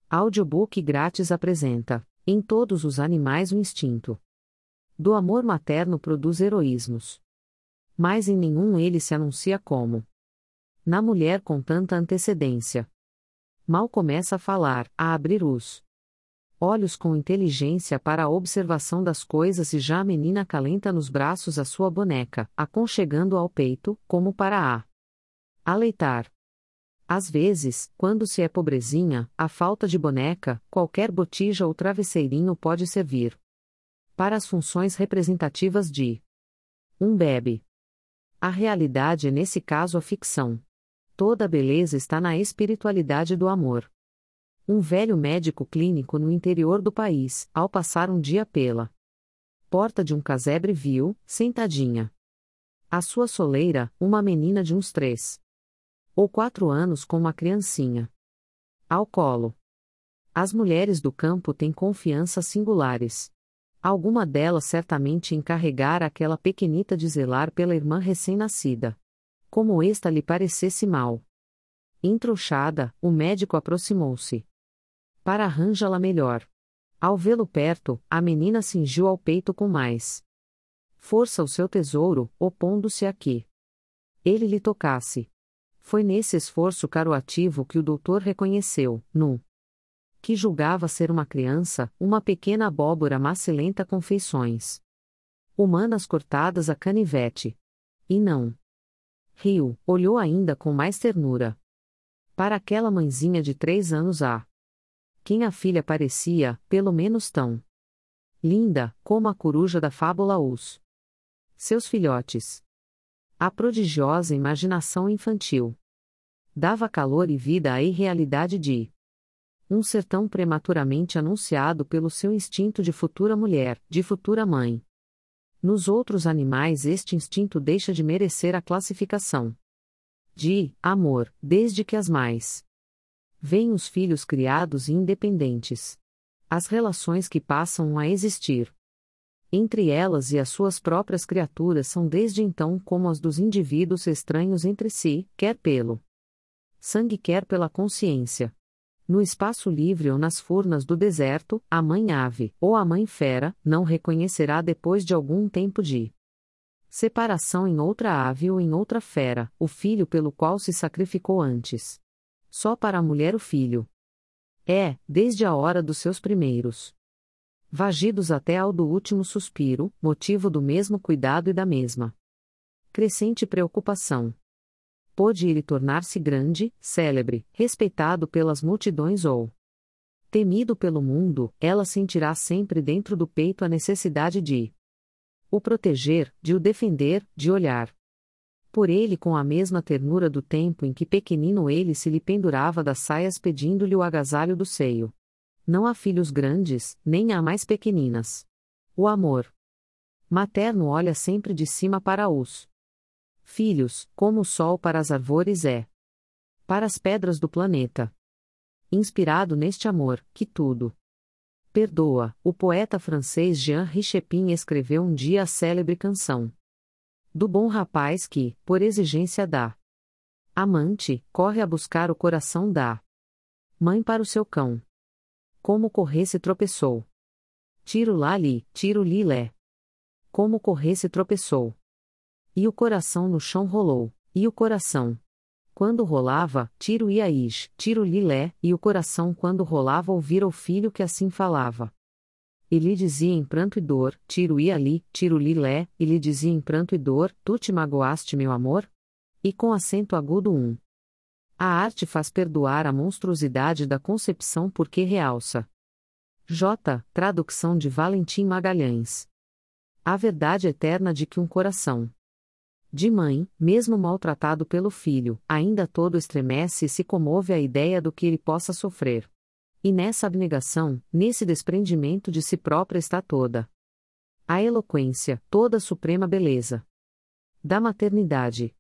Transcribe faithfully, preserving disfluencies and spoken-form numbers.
Audiobook grátis apresenta: Em todos os animais o instinto do amor materno produz heroísmos. Mas em nenhum ele se anuncia como na mulher com tanta antecedência. Mal começa a falar, a abrir os olhos com inteligência para a observação das coisas e já a menina calenta nos braços a sua boneca, aconchegando ao peito, como para a aleitar. Às vezes, quando se é pobrezinha, a falta de boneca, qualquer botija ou travesseirinho pode servir para as funções representativas de um bebê. A realidade é nesse caso a ficção. Toda a beleza está na espiritualidade do amor. Um velho médico clínico no interior do país, ao passar um dia pela porta de um casebre viu, sentadinha à sua soleira, uma menina de uns três ou quatro anos com uma criancinha ao colo. As mulheres do campo têm confianças singulares. Alguma delas certamente encarregara aquela pequenita de zelar pela irmã recém-nascida. Como esta lhe parecesse mal entrouxada, o médico aproximou-se para arranjá-la melhor. Ao vê-lo perto, a menina cingiu ao peito com mais força o seu tesouro, opondo-se a que ele lhe tocasse. Foi nesse esforço caroativo que o doutor reconheceu, no que julgava ser uma criança, uma pequena abóbora macilenta com feições humanas cortadas a canivete. E não riu, olhou ainda com mais ternura para aquela mãezinha de três anos a quem a filha parecia, pelo menos tão linda, como a coruja da fábula Os seus filhotes. A prodigiosa imaginação infantil dava calor e vida à irrealidade de um sertão prematuramente anunciado pelo seu instinto de futura mulher, de futura mãe. Nos outros animais este instinto deixa de merecer a classificação de amor, desde que as mais veem os filhos criados e independentes. As relações que passam a existir entre elas e as suas próprias criaturas são desde então como as dos indivíduos estranhos entre si, quer pelo sangue quer pela consciência. No espaço livre ou nas furnas do deserto, a mãe ave, ou a mãe fera, não reconhecerá depois de algum tempo de separação em outra ave ou em outra fera, o filho pelo qual se sacrificou antes. Só para a mulher o filho é, desde a hora dos seus primeiros vagidos até ao do último suspiro, motivo do mesmo cuidado e da mesma crescente preocupação. Pôde ele tornar-se grande, célebre, respeitado pelas multidões ou temido pelo mundo, ela sentirá sempre dentro do peito a necessidade de o proteger, de o defender, de olhar por ele com a mesma ternura do tempo em que pequenino ele se lhe pendurava das saias pedindo-lhe o agasalho do seio. Não há filhos grandes, nem há mais pequeninas. O amor materno olha sempre de cima para os filhos, como o sol para as árvores é para as pedras do planeta. Inspirado neste amor, que tudo perdoa, o poeta francês Jean Richepin escreveu um dia a célebre canção do bom rapaz que, por exigência da amante, corre a buscar o coração da mãe para o seu cão. Como corresse tropeçou. Tiro lá li, tiro li lé. Como corresse tropeçou. E o coração no chão rolou, e o coração. Quando rolava, tiro ia ij, tiro li lé, e o coração quando rolava ouvira o filho que assim falava. E lhe dizia em pranto e dor, tiro ia li, tiro li lé, e lhe dizia em pranto e dor, tu te magoaste meu amor? E com acento agudo um. A arte faz perdoar a monstruosidade da concepção porque realça. J. Tradução de Valentim Magalhães. A verdade eterna de que um coração de mãe, mesmo maltratado pelo filho, ainda todo estremece e se comove à ideia do que ele possa sofrer. E nessa abnegação, nesse desprendimento de si própria está toda a eloquência, toda a suprema beleza da maternidade.